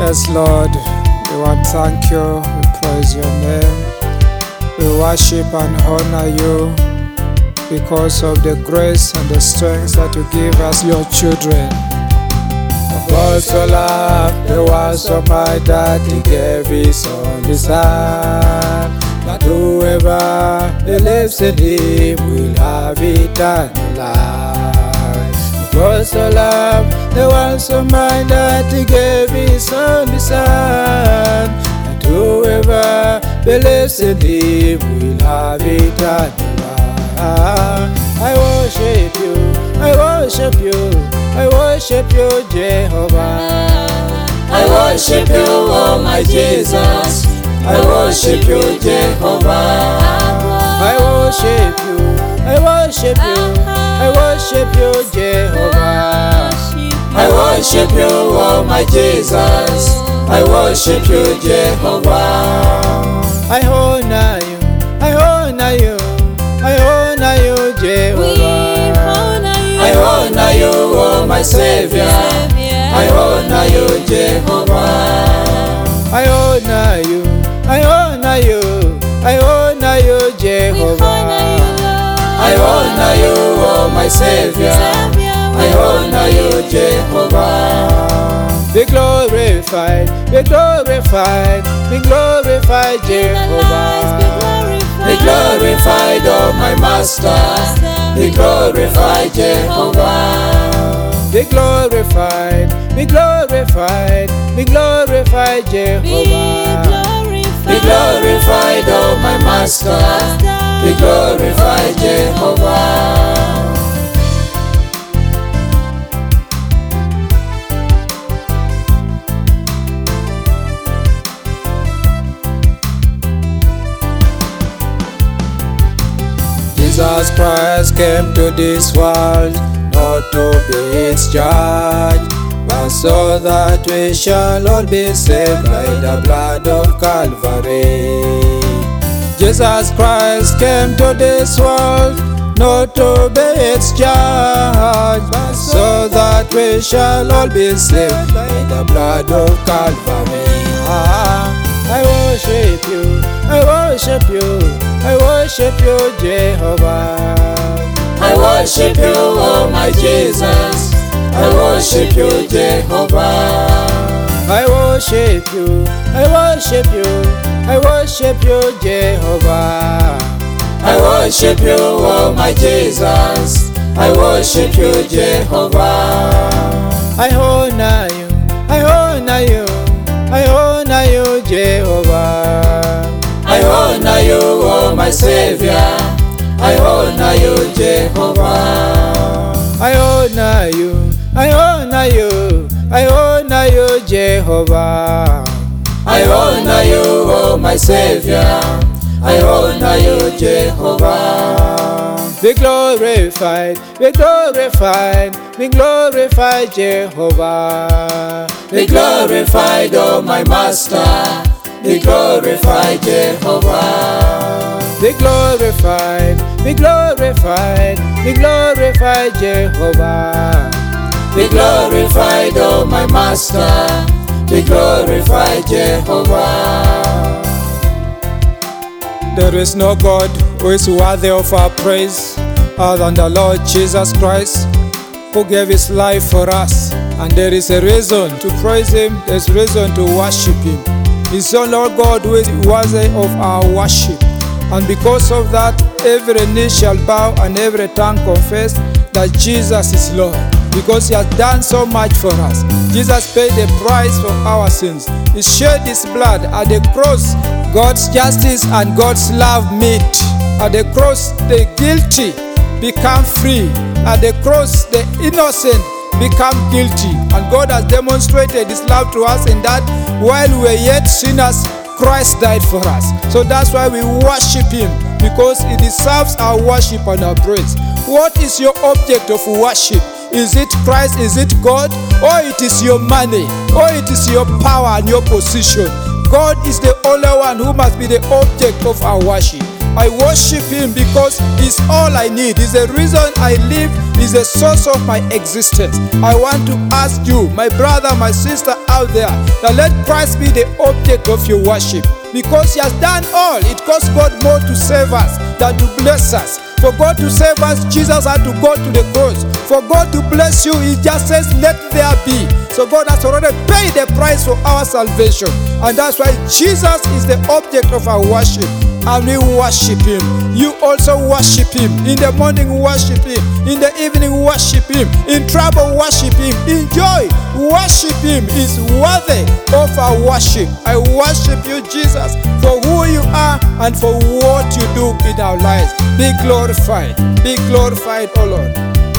Yes, Lord, we want to thank you, we praise your name, we worship and honor you because of the grace and the strength that you give us, your children. God so loved the world so much that He gave His only Son, that whoever believes in Him will have eternal life. God so loved the world so much that He gave His only Son, that whoever believes in Him will have eternal life. I worship you, I worship you, I worship you, Jehovah. I worship you, oh my Jesus. I worship you, Jehovah. I worship you, I worship you, I worship you, Jehovah. I worship you, oh my Jesus. I worship you, Jehovah. I honor you, I honor you, I honor you, Jehovah. I honor you, oh my Savior. I honor you, Jehovah. I honor you, I honor you, I honor you, Jehovah. I honor you, oh my Savior. I honor you, Jehovah. Be glorified, be glorified, be glorified, Jehovah. Be glorified, oh my Master. Be glorified, Jehovah. Be glorified, be glorified, be glorified, Jehovah. Be glorified, oh my Master. Be glorified, Jehovah. Jesus Christ came to this world not to be its judge, but so that we shall all be saved by the blood of Calvary. Jesus Christ came to this world not to be its judge, but so that we shall all be saved by the blood of Calvary. I worship you, I worship you, I worship you, Jehovah. I worship you, oh my Jesus. I worship you, Jehovah. I worship you, I worship you, I worship you, Jehovah. I worship you, oh my Jesus. I worship you, Jehovah. I honor you, I honor you, I honor you, Jehovah. I honor you, oh my Savior. I honor you, Jehovah. I honor you, I honor you, I honor you, Jehovah. I honor you, oh my Savior. I honor you, Jehovah. Be glorified, be glorified, be glorified, Jehovah. Be glorified, oh my Master. Be glorified, Jehovah. Be glorified, be glorified, be glorified, Jehovah. Be glorified, oh my Master. Be glorified, Jehovah. There is no God who is worthy of our praise other than the Lord Jesus Christ, who gave His life for us. And there is a reason to praise Him, there is reason to worship Him. It's the Lord God who is worthy of our worship. And because of that, every knee shall bow and every tongue confess that Jesus is Lord. Because He has done so much for us. Jesus paid the price for our sins. He shed His blood at the cross. God's justice and God's love meet. At the cross, the guilty become free. At the cross, the innocent become guilty. And God has demonstrated His love to us in that while we were yet sinners, Christ died for us. So that's why we worship Him, because He deserves our worship and our praise. What is your object of worship? Is it Christ? Is it God? Or it is your money? Or it is your power and your position? God is the only one who must be the object of our worship. I worship Him because He's all I need. He's the reason I live. He's the source of my existence. I want to ask you, my brother, my sister out there, that let Christ be the object of your worship. Because He has done all. It costs God more to save us than to bless us. For God to save us, Jesus had to go to the cross. For God to bless you, He just says, let there be. So God has already paid the price for our salvation. And that's why Jesus is the object of our worship. And we worship Him. You also worship Him. In the morning, worship Him. In the evening, worship Him. In trouble, worship Him. In joy, worship Him. Is worthy of our worship. I worship you, Jesus, for who you are and for what you do in our lives. Be glorified. Be glorified, O Lord.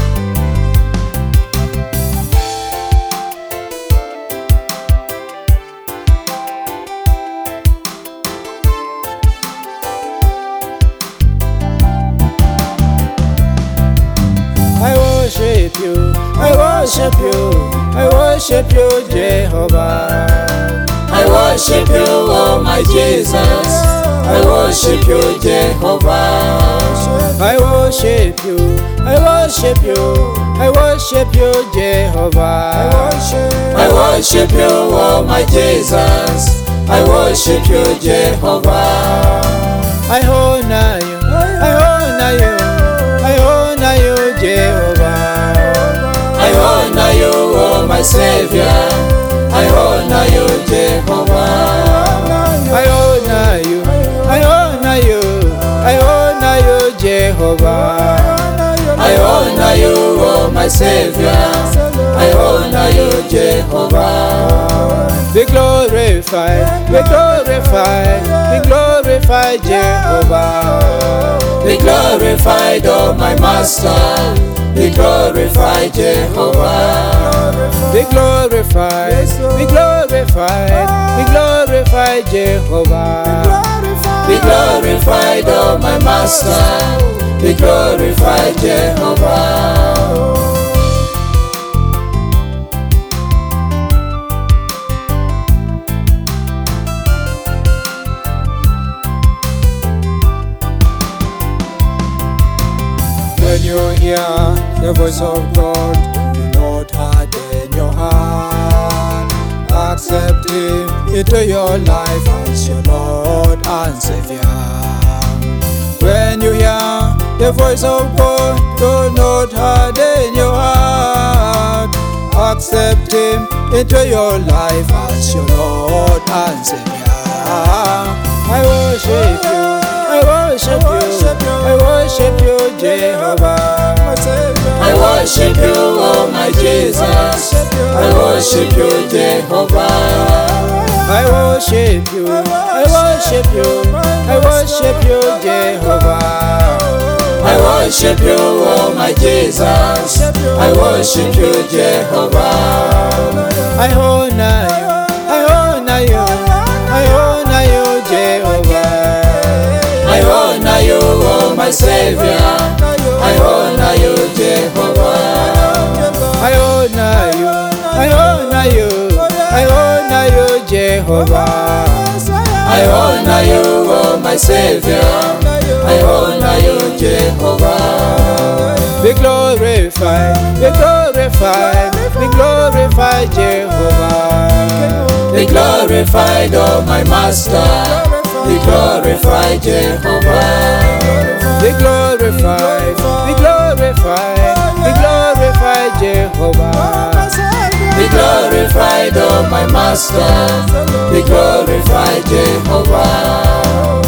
I worship you, I worship you, I worship you, Jehovah. I worship you, oh my Jesus. I worship you, Jehovah. I worship you, I worship you, I worship you, Jehovah. I worship you, oh my Jesus. I worship you, Jehovah. I honor you, I honor you, I honor you, Jehovah. I honor you, oh my Savior. I honor you, Jehovah. I honor you, I honor you, I honor you, Jehovah. I honor you, oh my Savior. I honor you, Jehovah. Be glorified, be glorified, be glorified, Jehovah. Be glorified, oh my Master. Be glorified, Jehovah. Be glorified, be glorified, be glorified, Jehovah. Be glorified, oh my Master. Be glorified, Jehovah. When you hear the voice of God, do not harden your heart. Accept Him into your life as your Lord and Savior. When you hear the voice of God, do not harden your heart. Accept Him into your life as your Lord and Savior. I worship you, I worship you, I worship you, Jehovah. I worship you, oh my Jesus. I worship you, Jehovah. I worship you, I worship you, I worship you, Jehovah. I worship you, oh my Jesus. I worship you, Jehovah. I honor you, I honor you, I honor you, Jehovah. I honor you, oh my Savior. I honor you, Jehovah. I honor you, I honor you, I honor you, Jehovah. I honor you, oh my Savior. I honor you, Jehovah. Be glorified, be glorified, be glorified, Jehovah. Be glorified, oh my Master. Be glorified, Jehovah. Be glorified, be glorified, be glorified, Jehovah. Be glorified, oh my Master. Be glorified, Jehovah.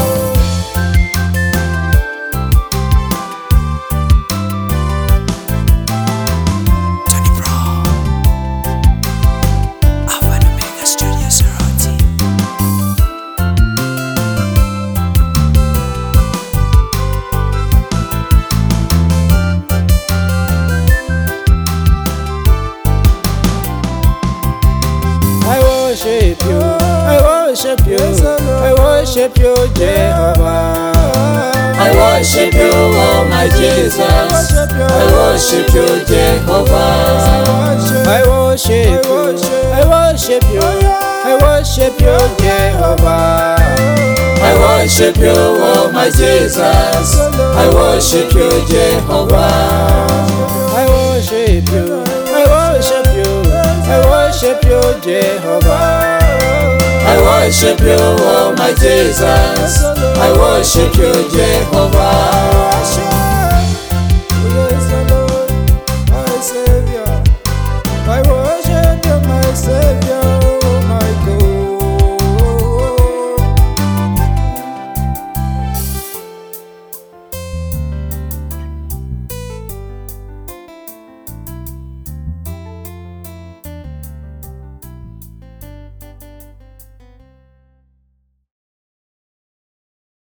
I worship you, I worship you, I worship you, Jehovah. I worship you, oh my Jesus. I worship you, Jehovah. I worship you, I worship you, I worship you, Jehovah. I worship you, oh my Jesus. I worship you, Jehovah. I worship you, I worship you, I worship you, Jehovah. I worship you, oh my Jesus. I worship you, Jehovah.